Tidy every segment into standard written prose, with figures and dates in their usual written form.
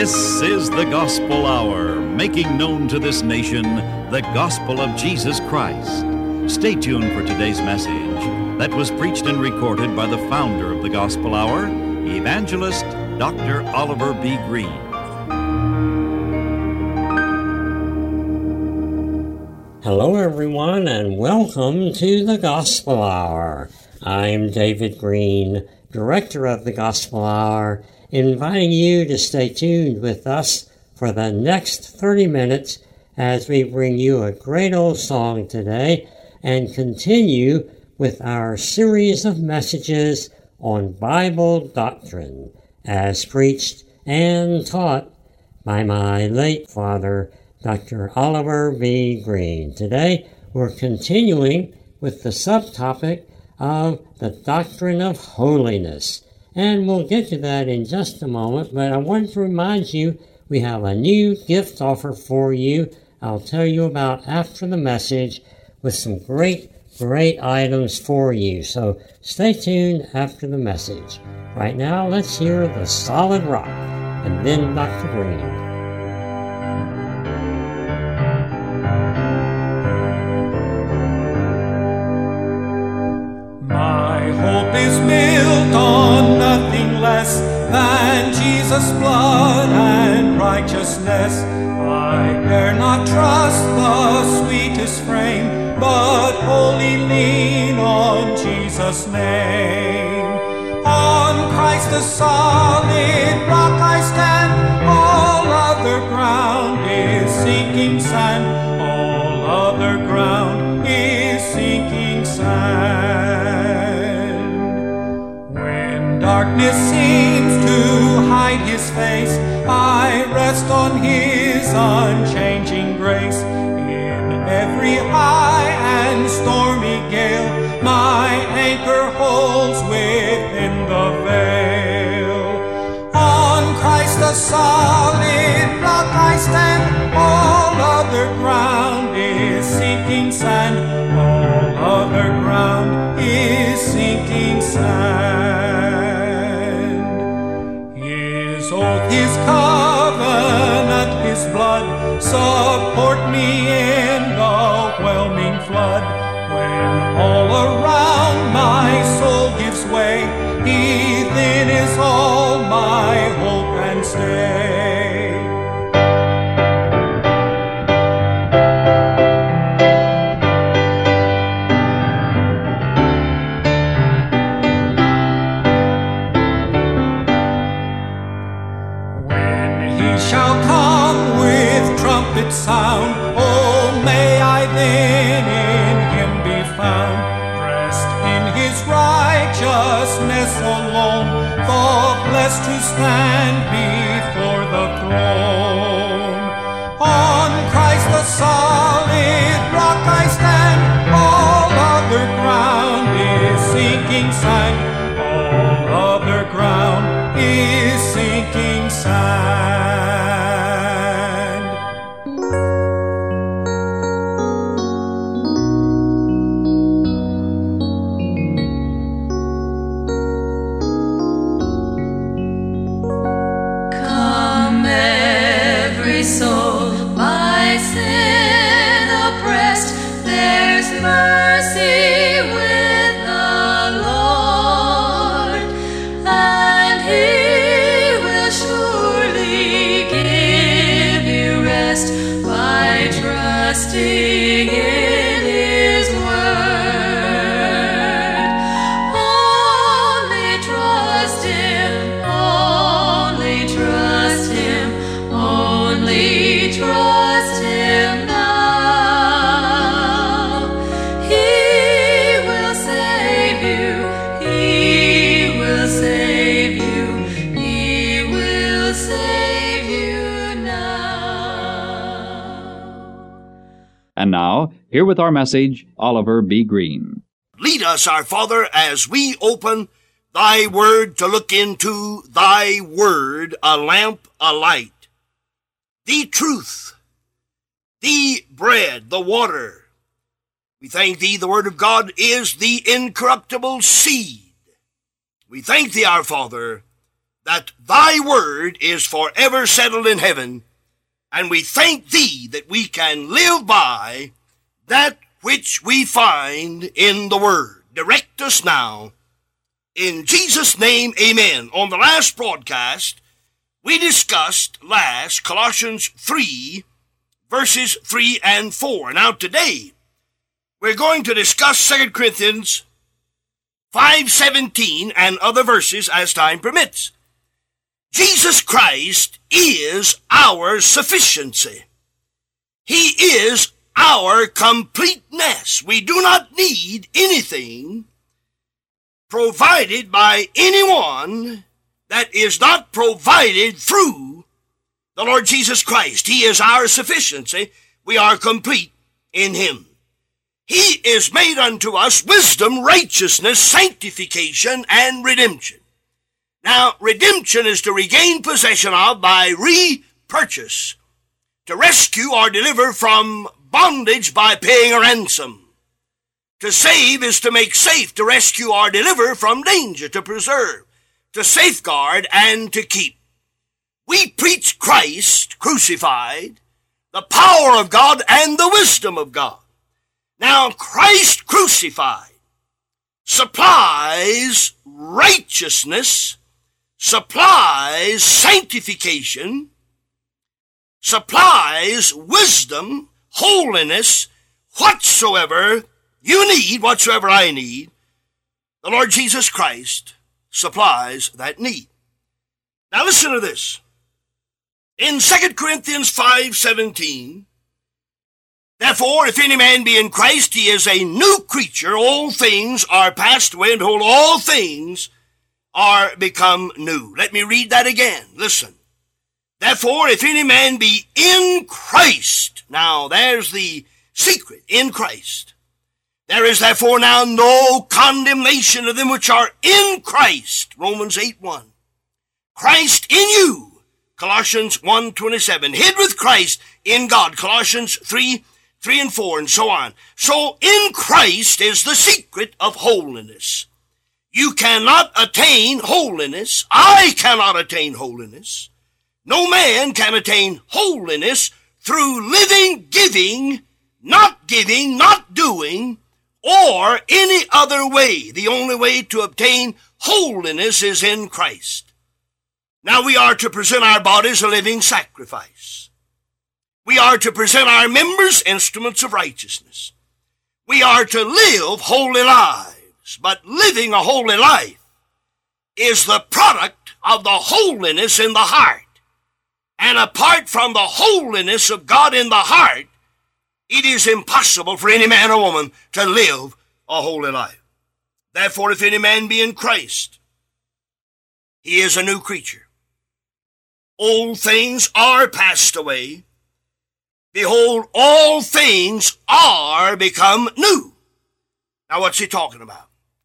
This is the Gospel Hour, making known to this nation the gospel of Jesus Christ. Stay tuned for today's message that was preached and recorded by the founder of the Gospel Hour, Evangelist Dr. Oliver B. Green. Hello, everyone, and welcome to the Gospel Hour. I'm David Green, Director of the Gospel Hour, inviting you to stay tuned with us for the next 30 minutes as we bring you a great old song today and continue with our series of messages on Bible doctrine as preached and taught by my late father, Dr. Oliver B. Green. Today, we're continuing with the subtopic of the doctrine of holiness. And we'll get to that in just a moment, but I want to remind you we have a new gift offer for you. I'll tell you about after the message with some great items for you. So stay tuned after the message. Right now, let's hear the Solid Rock and then Dr. Green. Hope is built on nothing less than Jesus' blood and righteousness. I dare not trust the sweetest frame, but wholly lean on Jesus' name. On Christ the solid rock I stand, all other ground is sinking sand, all other ground is sinking sand. Darkness seems to hide his face, I rest on his unchanging grace. In every high and stormy gale, my anchor holds within the veil. On Christ the solid rock I stand, all other ground is sinking sand, all other ground is sinking sand. His covenant, his blood, support me in the whelming flood. When all around my soul gives way, he then is all my hope and stay. Sound, oh, may I then in him be found, dressed in his righteousness alone, the blessed to stand before the throne. On Christ the solid rock I stand, all other ground is sinking sand, all other ground is sinking sand. And now, here with our message, Oliver B. Green. Lead us, our Father, as we open Thy Word to look into Thy Word, a lamp, a light. The truth, the bread, the water. We thank Thee, the Word of God is the incorruptible seed. We thank Thee, our Father, that thy word is forever settled in heaven, and we thank thee that we can live by that which we find in the word. Direct us now. In Jesus' name, amen. On the last broadcast, we discussed Colossians 3, verses 3 and 4. Now today, we're going to discuss 2 Corinthians 5:17 and other verses as time permits. Jesus Christ is our sufficiency. He is our completeness. We do not need anything provided by anyone that is not provided through the Lord Jesus Christ. He is our sufficiency. We are complete in him. He is made unto us wisdom, righteousness, sanctification, and redemption. Now, redemption is to regain possession of by repurchase, to rescue or deliver from bondage by paying a ransom. To save is to make safe, to rescue or deliver from danger, to preserve, to safeguard, and to keep. We preach Christ crucified, the power of God and the wisdom of God. Now, Christ crucified supplies righteousness, supplies sanctification, supplies wisdom, holiness, whatsoever you need, whatsoever I need. The Lord Jesus Christ supplies that need. Now listen to this. In 2 Corinthians 5:17, therefore, if any man be in Christ, he is a new creature. All things are passed away, and behold, all things are become new. Let me read that again. Listen. Therefore, if any man be in Christ, now there's the secret, in Christ. There is therefore now no condemnation of them which are in Christ, Romans 8:1. Christ in you, Colossians 1:27. Hid with Christ in God, Colossians 3:3 and 4, and so on. So in Christ is the secret of holiness. You cannot attain holiness. I cannot attain holiness. No man can attain holiness through living, giving, not doing, or any other way. The only way to obtain holiness is in Christ. Now we are to present our bodies a living sacrifice. We are to present our members instruments of righteousness. We are to live holy lives. But living a holy life is the product of the holiness in the heart. And apart from the holiness of God in the heart, it is impossible for any man or woman to live a holy life. Therefore, if any man be in Christ, he is a new creature. Old things are passed away. Behold, all things are become new. Now, what's he talking about?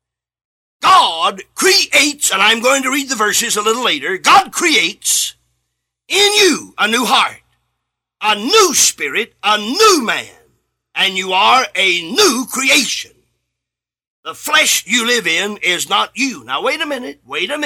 God creates, and I'm going to read the verses a little later, God creates in you a new heart, a new spirit, a new man, and you are a new creation. The flesh you live in is not you. Now, wait a minute.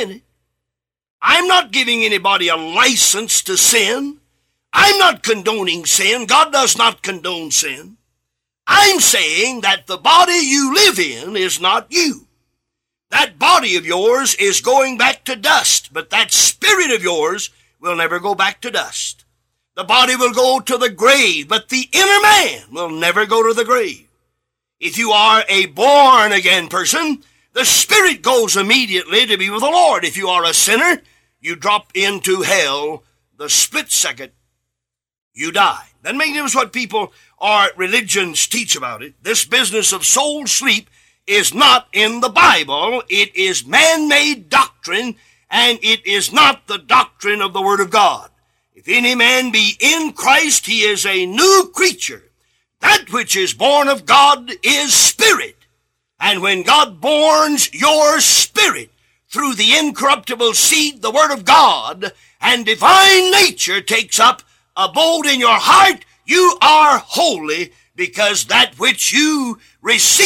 I'm not giving anybody a license to sin. I'm not condoning sin. God does not condone sin. I'm saying that the body you live in is not you. That body of yours is going back to dust, but that spirit of yours will never go back to dust. The body will go to the grave, but the inner man will never go to the grave. If you are a born-again person, the spirit goes immediately to be with the Lord. If you are a sinner, you drop into hell the split second you die. That may be what people or religions teach about it. This business of soul sleep is not in the Bible. It is man-made doctrine, and it is not the doctrine of the Word of God. If any man be in Christ, he is a new creature. That which is born of God is spirit. And when God borns your spirit through the incorruptible seed, the Word of God, and divine nature takes up abode in your heart, you are holy, because that which you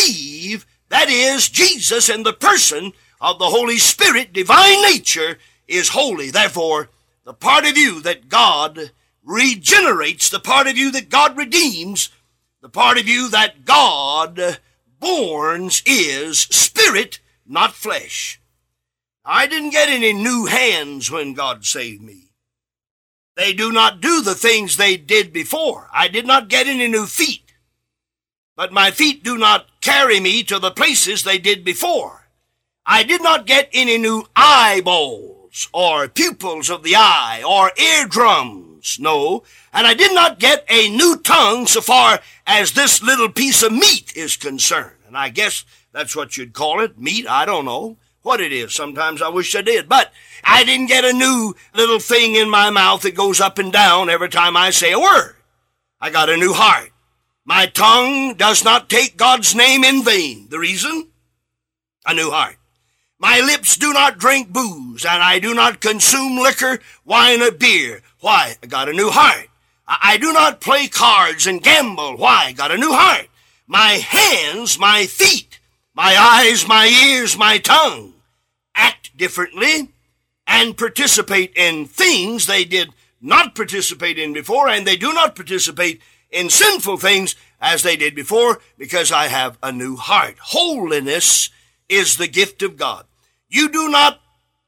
receive, that is Jesus in the person of the Holy Spirit, divine nature, is holy. Therefore, the part of you that God regenerates, the part of you that God redeems, the part of you that God borns is spirit, not flesh. I didn't get any new hands when God saved me. They do not do the things they did before. I did not get any new feet. But my feet do not carry me to the places they did before. I did not get any new eyeballs or pupils of the eye or eardrums, no. And I did not get a new tongue so far as this little piece of meat is concerned. And I guess that's what you'd call it, meat. I don't know what it is. Sometimes I wish I did. But I didn't get a new little thing in my mouth that goes up and down every time I say a word. I got a new heart. My tongue does not take God's name in vain. The reason? A new heart. My lips do not drink booze, and I do not consume liquor, wine, or beer. Why? I got a new heart. I do not play cards and gamble. Why? I got a new heart. My hands, my feet, my eyes, my ears, my tongue act differently and participate in things they did not participate in before, and they do not participate in sinful things as they did before, because I have a new heart. Holiness is the gift of God. You do not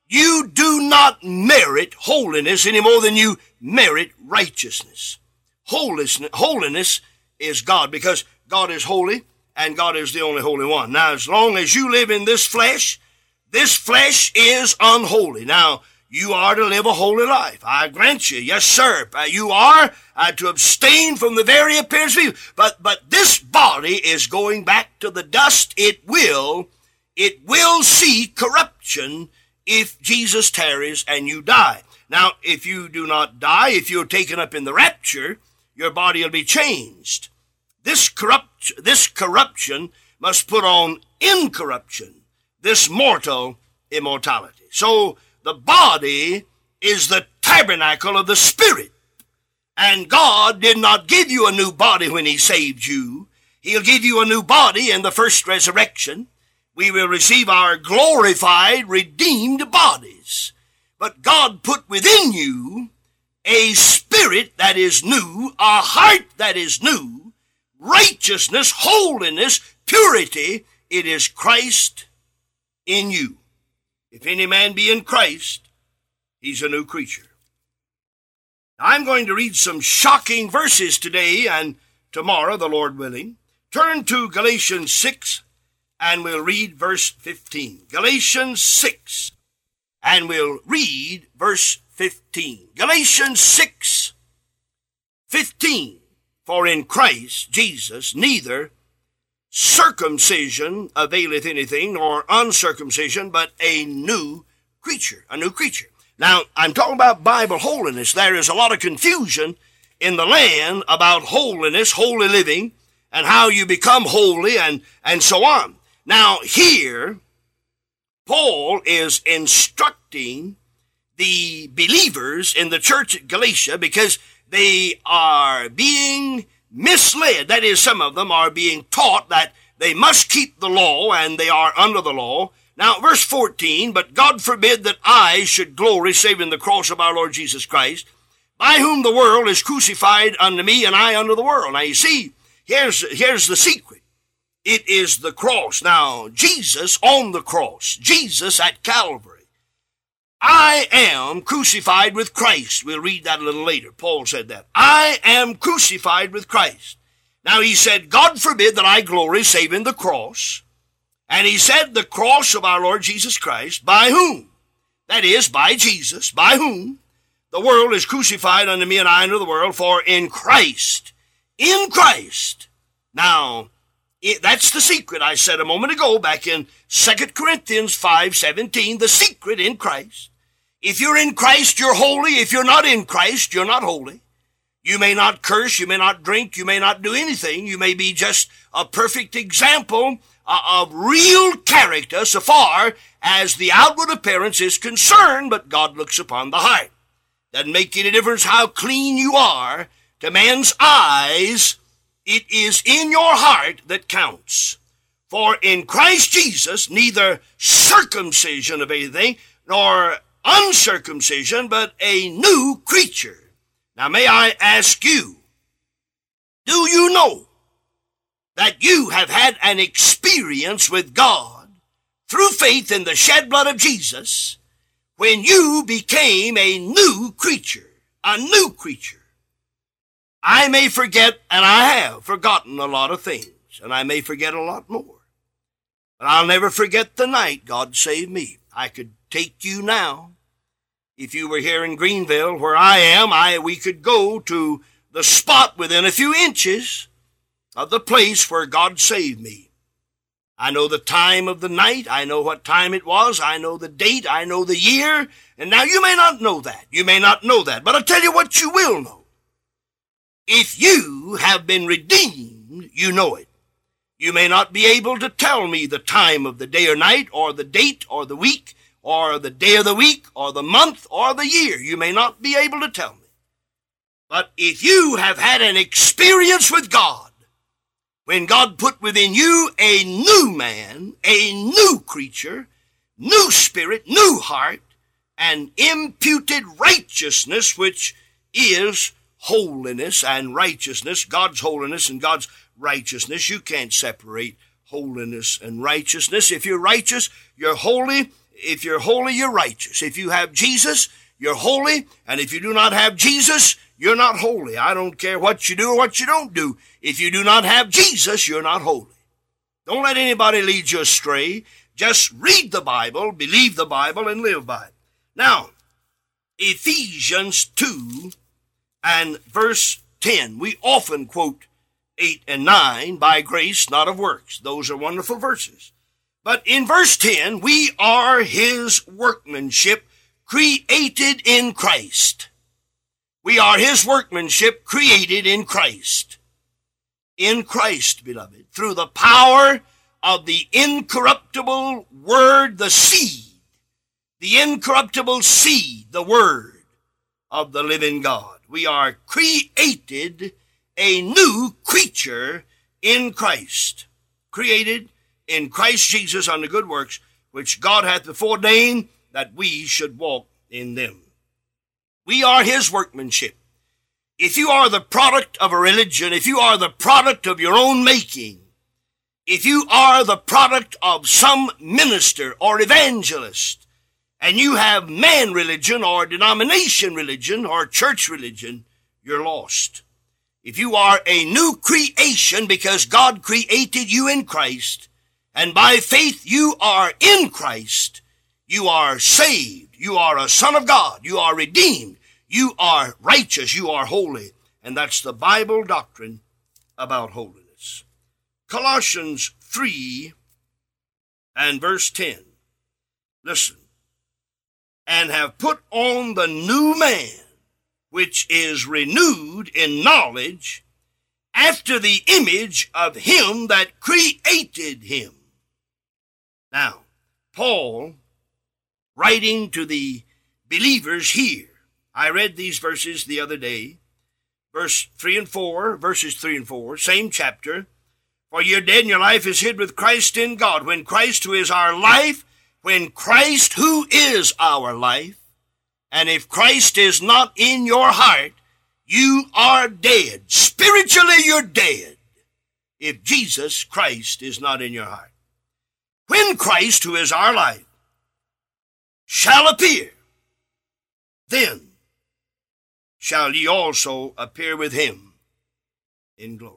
merit holiness any more than you merit righteousness. Holiness is God, because God is holy and God is the only holy one. Now, as long as you live in this flesh is unholy. Now, you are to live a holy life. I grant you. Yes, sir. You are to abstain from the very appearance of evil. But this body is going back to the dust. It will see corruption if Jesus tarries and you die. Now, if you do not die, if you're taken up in the rapture, your body will be changed. This corruption must put on incorruption, this mortal immortality. So the body is the tabernacle of the Spirit. And God did not give you a new body when He saved you. He'll give you a new body in the first resurrection. We will receive our glorified, redeemed bodies. But God put within you a spirit that is new, a heart that is new, righteousness, holiness, purity. It is Christ in you. If any man be in Christ, he's a new creature. Now, I'm going to read some shocking verses today and tomorrow, the Lord willing. Turn to Galatians 6, and we'll read verse 15. Galatians 6, and we'll read verse 15. Galatians 6, 15. For in Christ Jesus neither circumcision availeth anything, nor uncircumcision, but a new creature. A new creature. Now, I'm talking about Bible holiness. There is a lot of confusion in the land about holiness, holy living, and how you become holy, and so on. Now, here, Paul is instructing the believers in the church at Galatia because they are being misled. That is, some of them are being taught that they must keep the law and they are under the law. Now, verse 14, but God forbid that I should glory save in the cross of our Lord Jesus Christ, by whom the world is crucified unto me and I unto the world. Now, you see, here's the secret. It is the cross. Now, Jesus on the cross, Jesus at Calvary. I am crucified with Christ. We'll read that a little later. Paul said that. I am crucified with Christ. Now, he said, God forbid that I glory save in the cross. And he said the cross of our Lord Jesus Christ, by whom? That is, by Jesus, by whom the world is crucified unto me and I unto the world, for in Christ. Now, that's the secret I said a moment ago back in 2 Corinthians 5:17, the secret in Christ. If you're in Christ, you're holy. If you're not in Christ, you're not holy. You may not curse, you may not drink, you may not do anything. You may be just a perfect example of real character so far as the outward appearance is concerned, but God looks upon the heart. Doesn't make any difference how clean you are to man's eyes. It is in your heart that counts. For in Christ Jesus, neither circumcision of anything, nor uncircumcision, but a new creature. Now may I ask you, do you know that you have had an experience with God through faith in the shed blood of Jesus when you became a new creature? A new creature. I may forget, and I have forgotten a lot of things, and I may forget a lot more. But I'll never forget the night God saved me. I could take you now. If you were here in Greenville, where I am, we could go to the spot within a few inches of the place where God saved me. I know the time of the night. I know what time it was. I know the date. I know the year. And now you may not know that. You may not know that. But I'll tell you what you will know. If you have been redeemed, you know it. You may not be able to tell me the time of the day or night, or the date, or the week, or the day of the week, or the month, or the year. You may not be able to tell me. But if you have had an experience with God, when God put within you a new man, a new creature, new spirit, new heart, and imputed righteousness, which is holiness and righteousness, God's holiness and God's righteousness. You can't separate holiness and righteousness. If you're righteous, you're holy. If you're holy, you're righteous. If you have Jesus, you're holy. And if you do not have Jesus, you're not holy. I don't care what you do or what you don't do. If you do not have Jesus, you're not holy. Don't let anybody lead you astray. Just read the Bible, believe the Bible, and live by it. Now, Ephesians 2 and verse 10. We often quote 8 and 9, by grace, not of works. Those are wonderful verses. But in verse 10, we are his workmanship, created in Christ. We are his workmanship, created in Christ. In Christ, beloved, through the power of the incorruptible word, the seed, the incorruptible seed, the word of the living God. We are created a new creature in Christ, created in Christ Jesus unto good works, which God hath before ordained that we should walk in them. We are his workmanship. If you are the product of a religion, if you are the product of your own making, if you are the product of some minister or evangelist, and you have man religion or denomination religion or church religion, you're lost. If you are a new creation because God created you in Christ, and by faith you are in Christ, you are saved, you are a son of God, you are redeemed, you are righteous, you are holy. And that's the Bible doctrine about holiness. Colossians 3 and verse 10. Listen. And have put on the new man, which is renewed in knowledge, after the image of him that created him. Now, Paul, writing to the believers here, I read these verses the other day, verses 3 and 4, same chapter. For you're dead and your life is hid with Christ in God. When Christ, who is our life, when Christ, who is our life, and if Christ is not in your heart, you are dead. Spiritually, you're dead if Jesus Christ is not in your heart. When Christ, who is our life, shall appear, then shall ye also appear with him in glory.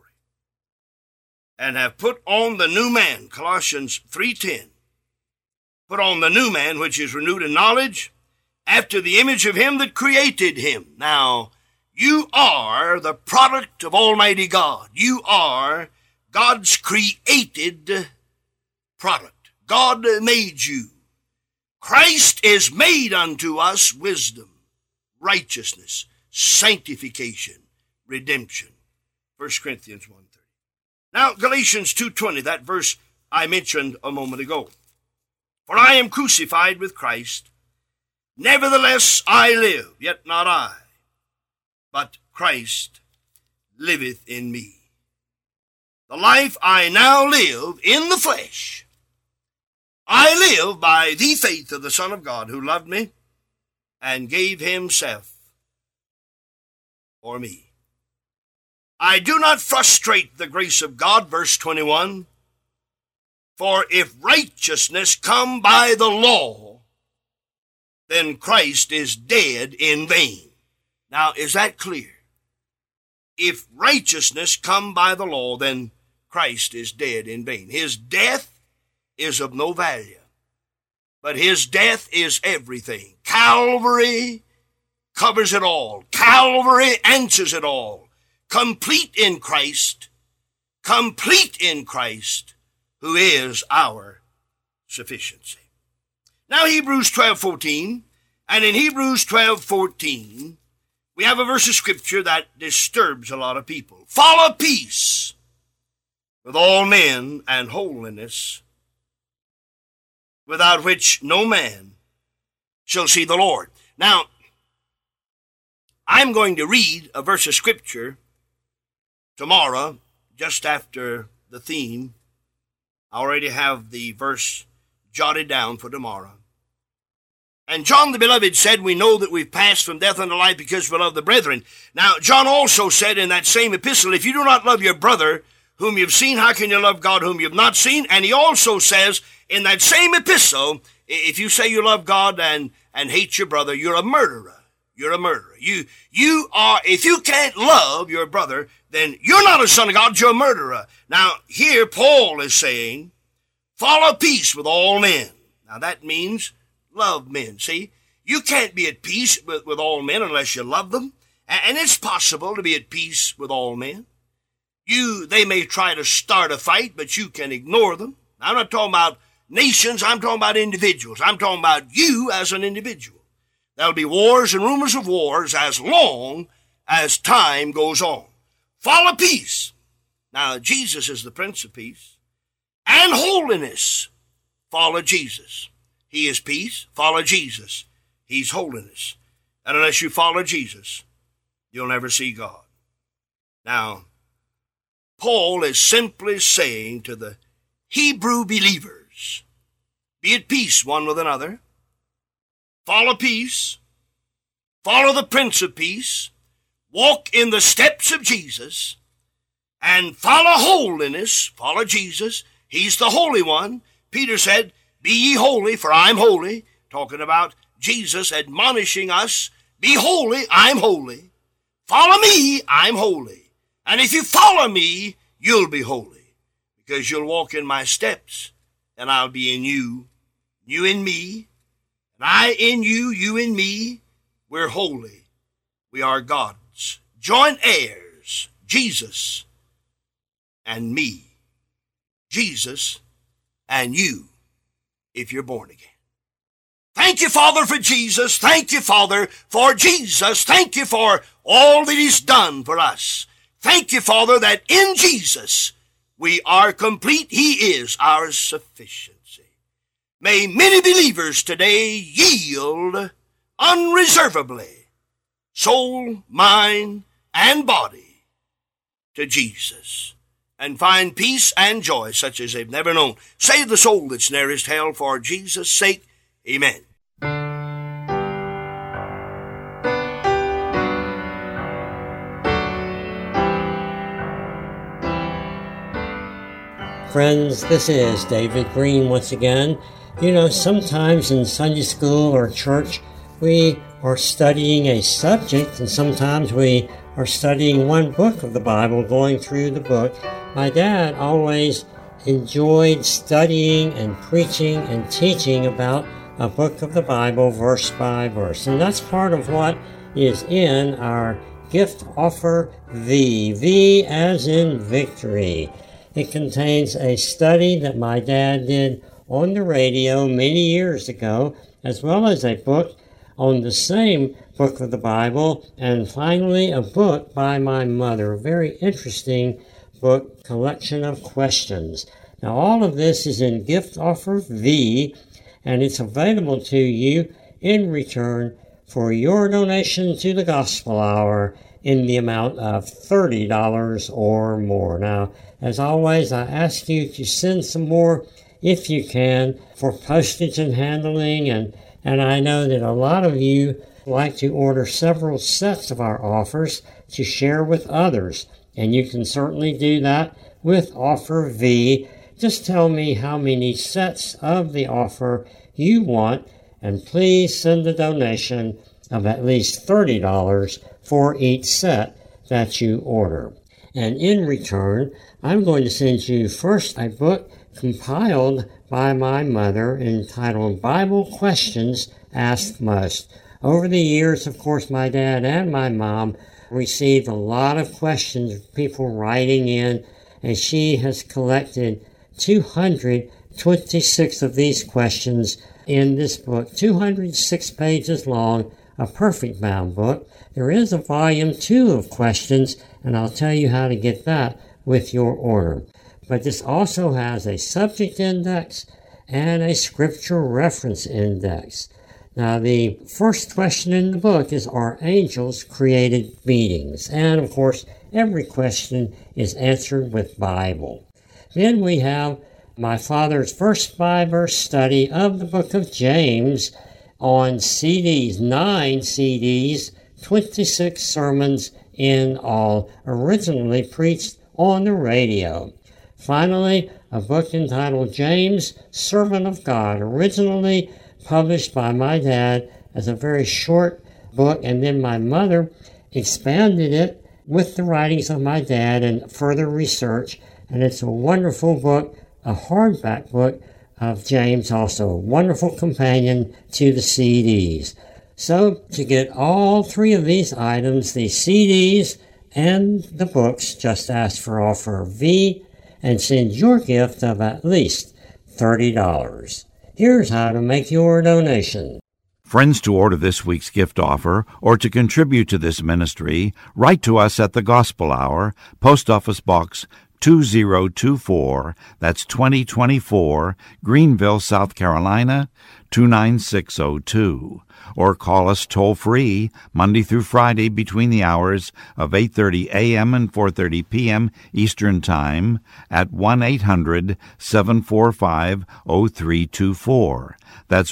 And have put on the new man, Colossians 3:10. Put on the new man, which is renewed in knowledge, after the image of him that created him. Now, you are the product of Almighty God. You are God's created product. God made you. Christ is made unto us wisdom, righteousness, sanctification, redemption. 1 Corinthians 1:30. Now, Galatians 2:20, that verse I mentioned a moment ago. For I am crucified with Christ. Nevertheless I live, yet not I, but Christ liveth in me. The life I now live in the flesh, I live by the faith of the Son of God who loved me and gave himself for me. I do not frustrate the grace of God, verse 21, for if righteousness come by the law, then Christ is dead in vain. Now, is that clear? If righteousness come by the law, then Christ is dead in vain. His death is of no value, but his death is everything. Calvary covers it all. Calvary answers it all. Complete in Christ, who is our sufficiency. Now Hebrews 12:14, and in Hebrews 12:14, we have a verse of Scripture that disturbs a lot of people. Follow peace with all men and holiness, without which no man shall see the Lord. Now, I'm going to read a verse of Scripture tomorrow, just after the theme. I already have the verse jotted down for tomorrow. And John the Beloved said, we know that we've passed from death unto life because we love the brethren. Now, John also said in that same epistle, if you do not love your brother whom you've seen, how can you love God whom you've not seen? And he also says in that same epistle, if you say you love God and hate your brother, you're a murderer. You're a murderer. You are, if you can't love your brother, then you're not a son of God, you're a murderer. Now, here Paul is saying, follow peace with all men. Now, that means love men. See, you can't be at peace with all men unless you love them. And it's possible to be at peace with all men. They may try to start a fight, but you can ignore them. I'm not talking about nations, I'm talking about individuals. I'm talking about you as an individual. There'll be wars and rumors of wars as long as time goes on. Follow peace. Now, Jesus is the Prince of Peace. And holiness. Follow Jesus. He is peace. Follow Jesus. He's holiness. And unless you follow Jesus, you'll never see God. Now, Paul is simply saying to the Hebrew believers, be at peace one with another. Follow peace. Follow the Prince of Peace. Walk in the steps of Jesus. And follow holiness. Follow Jesus. He's the Holy One. Peter said, be ye holy, for I'm holy. Talking about Jesus admonishing us, be holy, I'm holy. Follow me, I'm holy. And if you follow me, you'll be holy. Because you'll walk in my steps, and I'll be in you, you in me, and I in you, you in me. We're holy. We are God's joint heirs, Jesus and me. Jesus and you, if you're born again. Thank you, Father, for Jesus. Thank you, Father, for Jesus. Thank you for all that he's done for us. Thank you, Father, that in Jesus we are complete. He is our sufficiency. May many believers today yield unreservedly, soul, mind, and body, to Jesus, and find peace and joy such as they've never known. Save the soul that's nearest hell for Jesus' sake. Amen. Friends, this is David Green once again. You know, sometimes in Sunday school or church, we are studying a subject, and sometimes we are studying one book of the Bible, going through the book. My dad always enjoyed studying and preaching and teaching about a book of the Bible, verse by verse. And that's part of what is in our gift offer V. V as in victory. It contains a study that my dad did on the radio many years ago, as well as a book on the same book of the Bible, and finally a book by my mother, a very interesting book, collection of questions. Now all of this is in Gift Offer V, and it's available to you in return for your donation to the Gospel Hour in the amount of $30 or more. Now, as always, I ask you to send some more if you can for postage and handling and And I know that a lot of you like to order several sets of our offers to share with others. And you can certainly do that with Offer V. Just tell me how many sets of the offer you want, and please send a donation of at least $30 for each set that you order. And in return, I'm going to send you first a book compiled by my mother entitled Bible Questions Asked Most. Over the years, of course, my dad and my mom received a lot of questions, people writing in, and she has collected 226 of these questions in this book, 206 pages long, a perfect bound book. There is a volume 2 of questions, and I'll tell you how to get that with your order. But this also has a subject index and a scripture reference index. Now, the first question in the book is, are angels created beings? And, of course, every question is answered with Bible. Then we have my father's first 5-verse study of the book of James on CDs, 9 CDs, 26 sermons in all, originally preached on the radio. Finally, a book entitled James, Servant of God, originally published by my dad as a very short book, and then my mother expanded it with the writings of my dad and further research, and it's a wonderful book, a hardback book of James, also a wonderful companion to the CDs. So, to get all 3 of these items, the CDs and the books, just ask for Offer V and send your gift of at least $30. Here's how to make your donation. Friends, to order this week's gift offer or to contribute to this ministry, write to us at the Gospel Hour, Post Office Box 2024, that's 2024, Greenville, South Carolina, 29602. Or call us toll-free Monday through Friday between the hours of 8:30 a.m. and 4:30 p.m. Eastern Time at 1-800-745-0324. That's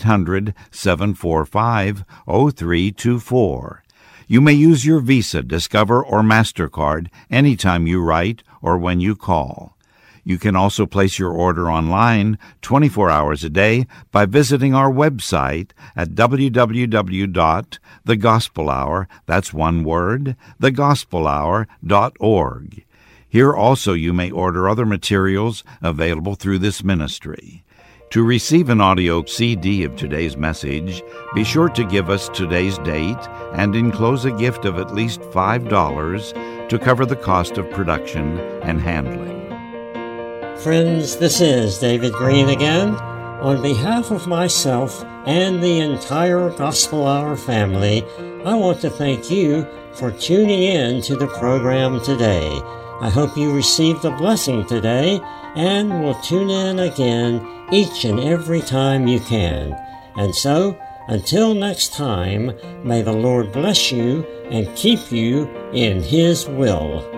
1-800-745-0324. You may use your Visa, Discover, or MasterCard anytime you write or when you call. You can also place your order online 24 hours a day by visiting our website at www.thegospelhour, that's one word, thegospelhour.org. Here also you may order other materials available through this ministry. To receive an audio CD of today's message, be sure to give us today's date and enclose a gift of at least $5 to cover the cost of production and handling. Friends, this is David Green again. On behalf of myself and the entire Gospel Hour family, I want to thank you for tuning in to the program today. I hope you received a blessing today and will tune in again each and every time you can. And so, until next time, may the Lord bless you and keep you in His will.